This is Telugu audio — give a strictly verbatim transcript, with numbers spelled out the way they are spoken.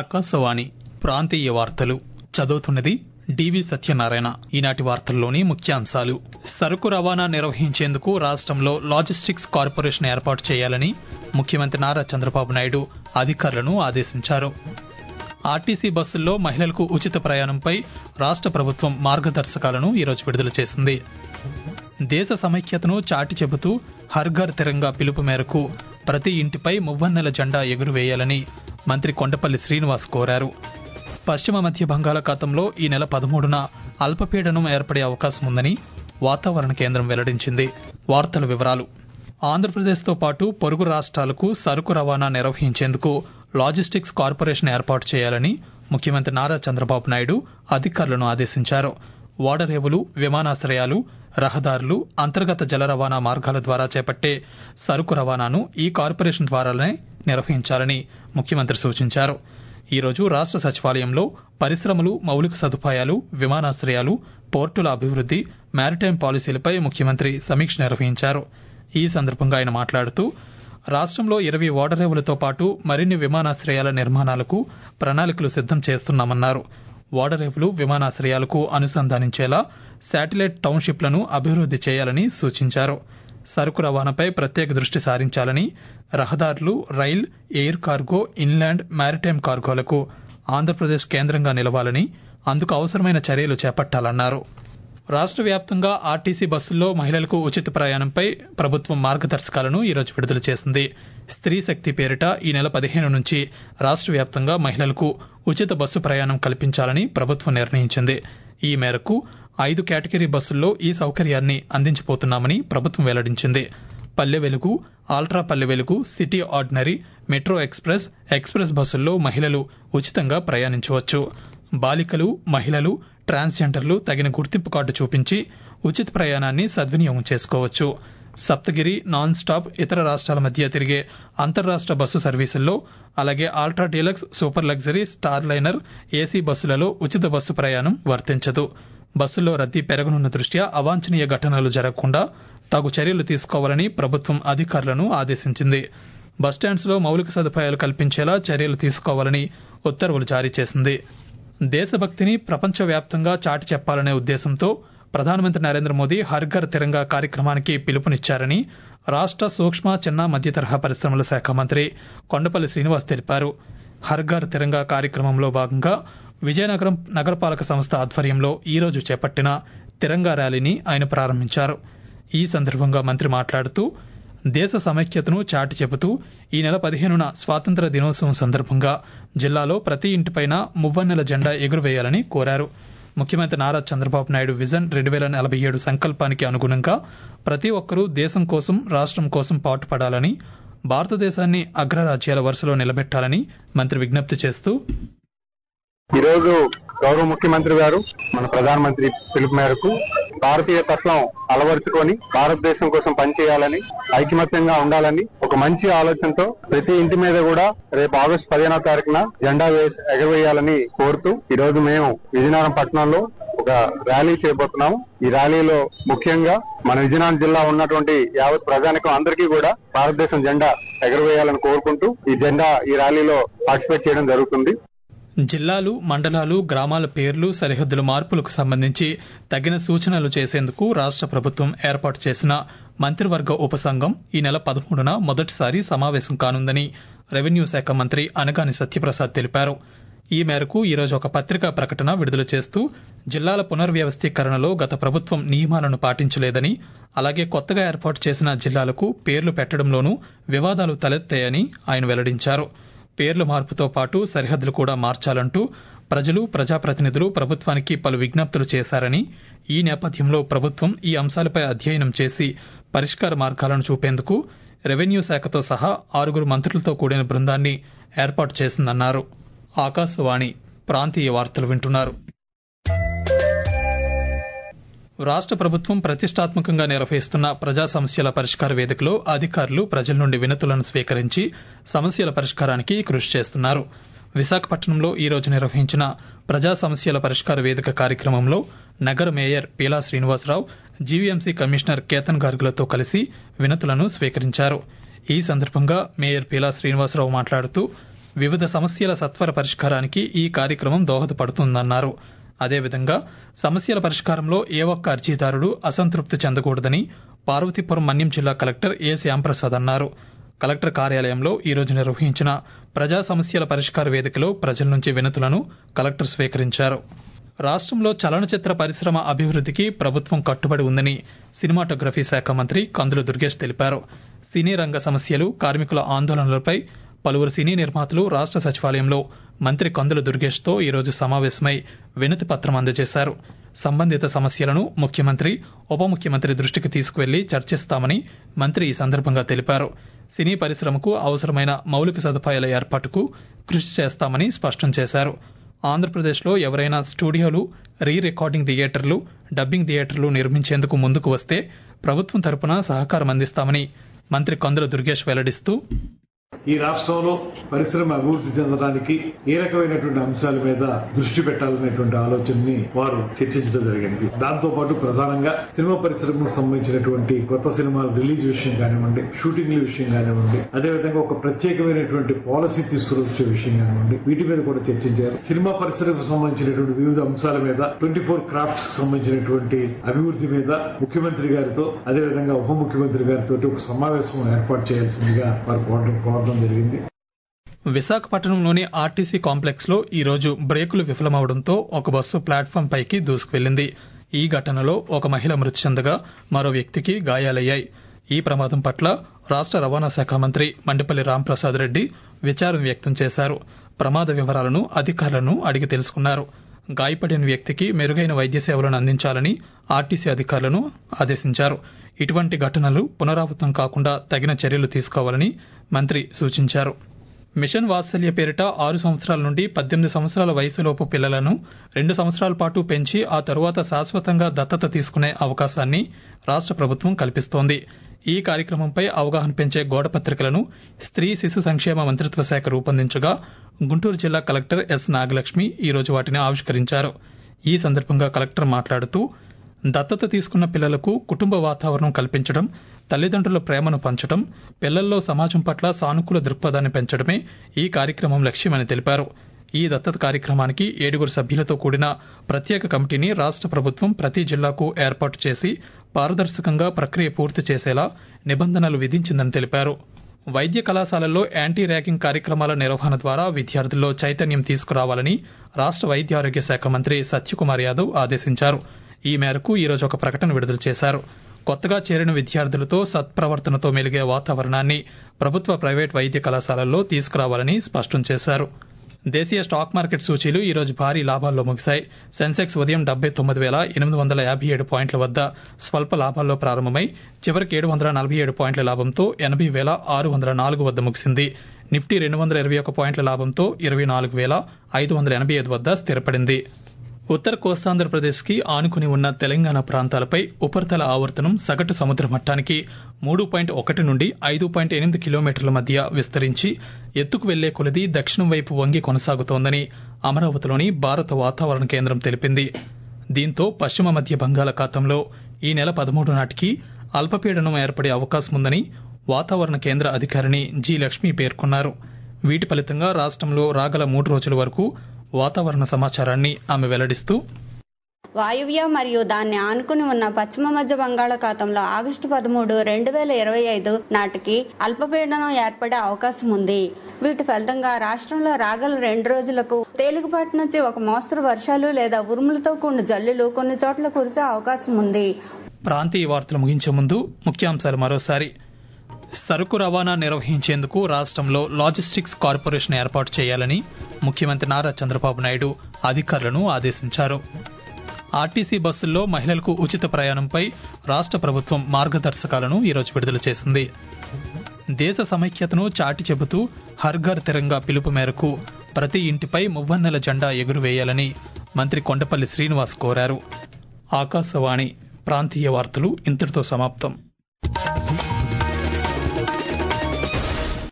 ఆకాశవాణి ప్రాంతీయ వార్తలు చదువుతున్నది డివి సత్యనారాయణ. ఈనాటి వార్తల్లోని ముఖ్యాంశాలు: సరుకు రవాణా నిర్వహించేందుకు రాష్ట్రంలో లాజిస్టిక్స్ కార్పొరేషన్ ఏర్పాటు చేయాలని ముఖ్యమంత్రి నారా చంద్రబాబు నాయుడు అధికారులను ఆదేశించారు. ఆర్టీసీ బస్సుల్లో మహిళలకు ఉచిత ప్రయాణంపై రాష్ట్ర ప్రభుత్వం మార్గదర్శకాలను ఈరోజు విడుదల చేసింది. దేశ సమైక్యతను చాటి చెబుతూ హర్ ఘర్ తిరంగా పిలుపు మేరకు ప్రతి ఇంటిపై మువ్వన్నెల జెండా ఎగురువేయాలని మంత్రి కొండపల్లి శ్రీనివాస్ కోరారు. పశ్చిమ మధ్య బంగాళాఖాతంలో ఈ నెల పదమూడున అల్పపీడనం ఏర్పడే అవకాశం ఉందని వాతావరణ కేంద్రం వెల్లడించింది. వార్తల వివరాలు: ఆంధ్రప్రదేశ్తో పాటు పొరుగు రాష్ట్రాలకు సరుకు రవాణా నిర్వహించేందుకు లాజిస్టిక్స్ కార్పొరేషన్ ఏర్పాటు చేయాలని ముఖ్యమంత్రి నారా చంద్రబాబు నాయుడు అధికారులను ఆదేశించారు. ఓడరేవులు, విమానాశ్రయాలు, రహదారులు, అంతర్గత జల రవాణా మార్గాల ద్వారా చేపట్టే సరుకు రవాణాను ఈ కార్పొరేషన్ ద్వారానే నిర్వహించాలని ముఖ్యమంత్రి సూచించారు. ఈరోజు రాష్ట్ర సచివాలయంలో పరిశ్రమలు, మౌలిక సదుపాయాలు, విమానాశ్రయాలు, పోర్టుల అభివృద్ధి, మారిటైమ్ పాలసీలపై ముఖ్యమంత్రి సమీక్ష నిర్వహించారు. ఈ సందర్భంగా ఆయన మాట్లాడుతూ రాష్ట్రంలో ఇరవై ఓడరేవులతో పాటు మరిన్ని విమానాశ్రయాల నిర్మాణాలకు ప్రణాళికలు సిద్దం చేస్తున్నామన్నారు. ఓడరేవులు, విమానాశ్రయాలకు అనుసంధానించేలా శాటిలైట్ టౌన్షిప్లను అభివృద్ధి చేయాలని సూచించారు. సరుకు రవాణాపై ప్రత్యేక దృష్టి సారించాలని, రహదారులు, rail, air cargo, inland, maritime కార్గోలకు ఆంధ్రప్రదేశ్ కేంద్రంగా నిలవాలని, అందుకు అవసరమైన చర్యలు చేపట్టాలన్నారు. రాష్ట్ర వ్యాప్తంగా ఆర్టీసీ బస్సుల్లో మహిళలకు ఉచిత ప్రయాణంపై ప్రభుత్వం మార్గదర్శకాలను ఈరోజు విడుదల చేసింది. స్త్రీ శక్తి పేరిట ఈ నెల పదిహేను నుంచి రాష్ట్ర వ్యాప్తంగా మహిళలకు ఉచిత బస్సు ప్రయాణం కల్పించాలని ప్రభుత్వం నిర్ణయించింది. ఈ మేరకు ఐదు కేటగిరీ బస్సుల్లో ఈ సౌకర్యాన్ని అందించబోతున్నామని ప్రభుత్వం వెల్లడించింది. పల్లె వెలుగు, ఆల్ట్రా పల్లె వెలుగు, city ordinary, metro express, express బస్సుల్లో మహిళలు ఉచితంగా ప్రయాణించవచ్చు. బాలికలు, మహిళలు, ట్రాన్స్జెండర్లు తగిన గుర్తింపు కార్డు చూపించి ఉచిత ప్రయాణాన్ని సద్వినియోగం చేసుకోవచ్చు. సప్తగిరి, నాన్ స్టాప్, ఇతర రాష్ట్రాల మధ్య తిరిగే అంతర్రాష్ట్ర బస్సు సర్వీసుల్లో, అలాగే ultra deluxe, super luxury, star liner, AC బస్సులలో ఉచిత బస్సు ప్రయాణం వర్తించదు. బస్సుల్లో రద్దీ పెరగనున్న దృష్ట్యా అవాంఛనీయ ఘటనలు జరగకుండా తగు చర్యలు తీసుకోవాలని ప్రభుత్వం అధికారులను ఆదేశించింది. బస్టాండ్స్ లో మౌలిక సదుపాయాలు కల్పించేలా చర్యలు తీసుకోవాలని ఉత్తర్వులు జారీ చేసింది. దేశభక్తిని ప్రపంచవ్యాప్తంగా చాటి చెప్పాలనే ఉద్దేశంతో ప్రధానమంత్రి నరేంద్ర మోదీ హర్ ఘర్ తిరంగా కార్యక్రమానికి పిలుపునిచ్చారని రాష్ట్ర సూక్ష్మ, చిన్న, మధ్య తరహా పరిశ్రమల శాఖ మంత్రి కొండపల్లి శ్రీనివాస్ తెలిపారు. హర్ ఘర్ తిరంగా కార్యక్రమంలో భాగంగా విజయనగరం నగరపాలక సంస్థ ఆధ్వర్యంలో ఈరోజు చేపట్టిన తిరంగా ర్యాలీని ఆయన ప్రారంభించారు. ఈ సందర్భంగా మంత్రి మాట్లాడుతూ దేశ సమైక్యతను చాటి చెబుతూ ఈ నెల పదిహేనున స్వాతంత్ర దినోత్సవం సందర్భంగా జిల్లాలో ప్రతి ఇంటిపైన మువ్వన్నెల జెండా ఎగురవేయాలని కోరారు. ముఖ్యమంత్రి నారా చంద్రబాబు నాయుడు విజన్ రెండు వేల నలభై ఏడు సంకల్పానికి అనుగుణంగా ప్రతి ఒక్కరూ దేశం కోసం, రాష్ట్రం కోసం పాటుపడాలని, భారతదేశాన్ని అగ్రరాజ్యాల వరుసలో నిలబెట్టాలని మంత్రి విజ్ఞప్తి చేస్తూ, ఈరోజు గౌరవ ముఖ్యమంత్రి గారు మన ప్రధానమంత్రి పిలుపు మేరకు భారతీయ తత్వం అలవరుచుకొని భారతదేశం కోసం పనిచేయాలని, ఐకమత్యంగా ఉండాలని ఒక మంచి ఆలోచనతో ప్రతి ఇంటి మీద కూడా రేపు ఆగస్టు పదిహేనో తారీఖున జెండా ఎగరవేయాలని కోరుతూ ఈ రోజు మేము విజయనగరం పట్టణంలో ఒక ర్యాలీ చేయబోతున్నాము. ఈ ర్యాలీలో ముఖ్యంగా మన విజయనగరం జిల్లా ఉన్నటువంటి యావత్ ప్రజానికం అందరికీ కూడా భారతదేశం జెండా ఎగరవేయాలని కోరుకుంటూ ఈ జెండా ఈ ర్యాలీలో పార్టిసిపేట్ చేయడం జరుగుతుంది. జిల్లాలు, మండలాలు, గ్రామాల పేర్లు, సరిహద్దుల మార్పులకు సంబంధించి తగిన సూచనలు చేసేందుకు రాష్ట్ర ప్రభుత్వం ఏర్పాటు చేసిన మంత్రివర్గ ఉపసంఘం ఈ నెల పదమూడున మొదటిసారి సమావేశం కానుందని రెవెన్యూ శాఖ మంత్రి అనగాని సత్యప్రసాద్ తెలిపారు. ఈ మేరకు ఈరోజు ఒక పత్రికా ప్రకటన విడుదల చేస్తూ జిల్లాల పునర్వ్యవస్థీకరణలో గత ప్రభుత్వం నియమాలను పాటించలేదని, అలాగే కొత్తగా ఏర్పాటు చేసిన జిల్లాలకు పేర్లు పెట్టడంలోనూ వివాదాలు తలెత్తాయని ఆయన వెల్లడించారు. పేర్ల మార్పుతో పాటు సరిహద్దులు కూడా మార్చాలంటూ ప్రజలు, ప్రజాప్రతినిధులు ప్రభుత్వానికి పలు విజ్ఞప్తులు చేశారని, ఈ నేపథ్యంలో ప్రభుత్వం ఈ అంశాలపై అధ్యయనం చేసి పరిష్కార మార్గాలను చూపేందుకు రెవెన్యూ శాఖతో సహా ఆరుగురు మంత్రులతో కూడిన బృందాన్ని ఏర్పాటు చేసిందన్నారు. ఆకాశవాణి ప్రాంతీయ వార్తలు వింటున్నారు. రాష్ట్ర ప్రభుత్వం ప్రతిష్టాత్మకంగా నిర్వహిస్తున్న ప్రజా సమస్యల పరిష్కార వేదికలో అధికారులు ప్రజల నుండి వినతులను స్వీకరించి సమస్యల పరిష్కారానికి కృషి చేస్తున్నారు. విశాఖపట్నంలో ఈ రోజు నిర్వహించిన ప్రజా సమస్యల పరిష్కార వేదిక కార్యక్రమంలో నగర mayor Peela Srinivasa Rao, GVMC commissioner Ketan గార్గులతో కలిసి వినతులను స్వీకరించారు. ఈ సందర్భంగా మేయర్ పీలా శ్రీనివాసరావు మాట్లాడుతూ వివిధ సమస్యల సత్వర పరిష్కారానికి ఈ కార్యక్రమం దోహదపడుతుందన్నారు. అదేవిధంగా సమస్యల పరిష్కారంలో ఏ ఒక్క అర్జీదారుడు అసంతృప్తి చెందకూడదని పార్వతీపురం మన్యం జిల్లా కలెక్టర్ ఏ శ్యాంప్రసాద్ అన్నారు. కలెక్టర్ కార్యాలయంలో ఈ రోజు నిర్వహించిన ప్రజా సమస్యల పరిష్కార వేదికలో ప్రజల నుంచి వినతులను కలెక్టర్ స్వీకరించారు. రాష్ట్రంలో చలనచిత్ర పరిశ్రమ అభివృద్ధికి ప్రభుత్వం కట్టుబడి ఉందని సినిమాటోగ్రఫీ శాఖ మంత్రి కందుల దుర్గేష్ తెలిపారు. సినీ రంగ సమస్యలు, కార్మికుల ఆందోళనలపై పలువురు సినీ నిర్మాతలు రాష్ట్ర సచివాలయంలో మంత్రి కందుల దుర్గేష్ తో ఈరోజు సమావేశమై వినతి పత్రం అందజేశారు. సంబంధిత సమస్యలను ముఖ్యమంత్రి, ఉప ముఖ్యమంత్రి దృష్టికి తీసుకువెళ్లి చర్చిస్తామని మంత్రి ఈ సందర్భంగా తెలిపారు. సినీ పరిశ్రమకు అవసరమైన మౌలిక సదుపాయాల ఏర్పాటుకు కృషి చేస్తామని స్పష్టం చేశారు. ఆంధ్రప్రదేశ్లో ఎవరైనా స్టూడియోలు, రీ రికార్డింగ్ థియేటర్లు, డబ్బింగ్ థియేటర్లు నిర్మించేందుకు ముందుకు వస్తే ప్రభుత్వం తరపున సహకారం అందిస్తామని మంత్రి కందుల దుర్గేష్ వెల్లడిస్తూ, ఈ రాష్ట్రంలో పరిశ్రమ అభివృద్ధి చెందడానికి ఏ రకమైనటువంటి అంశాల మీద దృష్టి పెట్టాలనేటువంటి ఆలోచనని వారు చర్చించడం జరిగింది. దాంతో పాటు ప్రధానంగా సినిమా పరిశ్రమకు సంబంధించినటువంటి కొత్త సినిమాల రిలీజ్ విషయం కానివ్వండి, షూటింగ్ల విషయం కానివ్వండి, అదేవిధంగా ఒక ప్రత్యేకమైనటువంటి పాలసీ తీసుకువచ్చే విషయం కానివ్వండి, వీటి మీద కూడా చర్చించారు. సినిమా పరిశ్రమకు సంబంధించినటువంటి వివిధ అంశాల మీద, ట్వంటీ ఫోర్ క్రాఫ్ట్స్ కు సంబంధించినటువంటి అభివృద్ధి మీద ముఖ్యమంత్రి గారితో, అదేవిధంగా ఉప ముఖ్యమంత్రి గారితో ఒక సమావేశం ఏర్పాటు చేయాల్సిందిగా వారు కోరడం జరిగింది. విశాఖపట్నంలోని ఆర్టీసీ కాంప్లెక్స్ లో ఈ రోజు బ్రేకులు విఫలమవడంతో ఒక బస్సు ప్లాట్ఫామ్ పైకి దూసుకువెళ్లింది. ఈ ఘటనలో ఒక మహిళ మృతి చెందగా మరో వ్యక్తికి గాయాలయ్యాయి. ఈ ప్రమాదం పట్ల రాష్ట్ర రవాణా శాఖ మంత్రి మండిపల్లి రాంప్రసాద్ రెడ్డి విచారం వ్యక్తం చేశారు. ప్రమాద వివరాలను అధికారులను అడిగి తెలుసుకున్నారు. గాయపడిన వ్యక్తికి మెరుగైన వైద్య సేవలను అందించాలని ఆర్టీసీ అధికారులను ఆదేశించారు. ఇటువంటి ఘటనలు పునరావృతం కాకుండా తగిన చర్యలు తీసుకోవాలని మంత్రి సూచించారు. మిషన్ వాత్సల్య పేరిట ఆరు సంవత్సరాల నుండి పద్దెనిమిది సంవత్సరాల వయసులోపు పిల్లలను రెండు సంవత్సరాల పాటు పెంచి ఆ తరువాత శాశ్వతంగా దత్తత తీసుకునే అవకాశాన్ని రాష్ట్ర ప్రభుత్వం కల్పిస్తోంది. ఈ కార్యక్రమంపై అవగాహన పెంచే గోడపత్రికలను స్త్రీ శిశు సంక్షేమ మంత్రిత్వ శాఖ రూపొందించగా గుంటూరు జిల్లా కలెక్టర్ ఎస్ నాగలక్ష్మి ఈ రోజు వాటిని ఆవిష్కరించారు. ఈ సందర్భంగా కలెక్టర్ మాట్లాడుతూ, దత్తత తీసుకున్న పిల్లలకు కుటుంబ వాతావరణం కల్పించడం, తల్లిదండ్రుల ప్రేమను పంచడం, పిల్లల్లో సమాజం పట్ల సానుకూల దృక్పథాన్ని పెంచడమే ఈ కార్యక్రమం లక్ష్యమని తెలిపారు. ఈ దత్తత కార్యక్రమానికి ఏడుగురు సభ్యులతో కూడిన ప్రత్యేక కమిటీని రాష్ట్ర ప్రభుత్వం ప్రతి జిల్లాకు ఏర్పాటు చేసి పారదర్శకంగా ప్రక్రియ పూర్తి చేసేలా నిబంధనలు విధించిందని తెలిపారు. వైద్య కళాశాలల్లో యాంటీ ర్యాగింగ్ కార్యక్రమాల నిర్వహణ ద్వారా విద్యార్థుల్లో చైతన్యం తీసుకురావాలని రాష్ట్ర వైద్య ఆరోగ్య శాఖ మంత్రి సత్యకుమార్ యాదవ్ ఆదేశించారు. ఈ మేరకు ఈరోజు ఒక ప్రకటన విడుదల చేశారు. కొత్తగా చేరిన విద్యార్థులతో సత్ప్రవర్తనతో మెలిగే వాతావరణాన్ని ప్రభుత్వ, ప్రైవేట్ వైద్య కళాశాలల్లో తీసుకురావాలని స్పష్టం చేశారు. దేశీయ స్టాక్ మార్కెట్ సూచీలు ఈ రోజు భారీ లాభాల్లో ముగిశాయి. సెన్సెక్స్ ఉదయం డెబ్బై తొమ్మిది వేల ఎనిమిది వందల యాభై ఏడు పాయింట్ల వద్ద స్వల్ప లాభాల్లో ప్రారంభమై చివరికి ఏడు వందల నలభై ఏడు పాయింట్ల లాభంతో ఎనభై వేల ఆరు వందల నాలుగు వద్ద ముగిసింది. నిఫ్టీ రెండు వందల ఇరవై ఒక పాయింట్ల లాభంతో ఇరవై నాలుగు వేల ఐదు వందల ఎనభై ఐదు వద్ద స్థిరపడింది. ఉత్తర కోస్తాంధ్రప్రదేశ్ కి ఆనుకుని ఉన్న తెలంగాణ ప్రాంతాలపై ఉపరితల ఆవర్తనం సగటు సముద్ర మట్టానికి మూడు పాయింట్ ఒకటి నుండి ఐదు పాయింట్ ఎనిమిది కిలోమీటర్ల మధ్య విస్తరించి ఎత్తుకు వెళ్లే కొలది దక్షిణం వైపు వంగి కొనసాగుతోందని అమరావతిలోని భారత వాతావరణ కేంద్రం తెలిపింది. దీంతో పశ్చిమ మధ్య బంగాళాఖాతంలో ఈ నెల పదమూడు నాటికి అల్పపీడనం ఏర్పడే అవకాశముందని వాతావరణ కేంద్ర అధికారిని జి లక్ష్మి పేర్కొన్నారు. వీటి ఫలితంగా రాష్ట్రంలో రాగల మూడు రోజుల వరకు వాతావరణ సమాచారాన్ని ఆమె వెల్లడిస్తూ, వాయువ్య మరియు దాన్ని ఆనుకుని ఉన్న పశ్చిమ మధ్య బంగాళాఖాతంలో ఆగస్టు పదమూడు రెండు వేల ఇరవై ఐదు నాటికి అల్పపీడనం ఏర్పడే అవకాశం ఉంది. వీటి ఫలితంగా రాష్ట్రంలో రాగల రెండు రోజులకు తేలికపాటి నుంచి ఒక మోస్తరు వర్షాలు లేదా ఉరుములతో కూడిన జల్లులు కొన్ని చోట్ల కురిసే అవకాశం ఉంది. ప్రాంతీయ వార్తలు ముగించే ముందు ముఖ్యాంశాలు మరోసారి. సరుకు రవాణా నిర్వహించేందుకు రాష్ట్రంలో లాజిస్టిక్స్ కార్పొరేషన్ ఏర్పాటు చేయాలని ముఖ్యమంత్రి నారా చంద్రబాబు నాయుడు అధికారులను ఆదేశించారు. ఆర్టీసీ బస్సుల్లో మహిళలకు ఉచిత ప్రయాణంపై రాష్ట్ర ప్రభుత్వం మార్గదర్శకాలను ఈరోజు విడుదల చేసింది. దేశ సమైక్యతను చాటి చెబుతూ హర్ ఘర్ తిరంగా పిలుపు మేరకు ప్రతి ఇంటిపై మువ్వన్నెల జెండా ఎగురువేయాలని మంత్రి కొండపల్లి శ్రీనివాస్ కోరారు. ఆకాశవాణి ప్రాంతీయ వార్తలు ఇంతటితో సమాప్తం.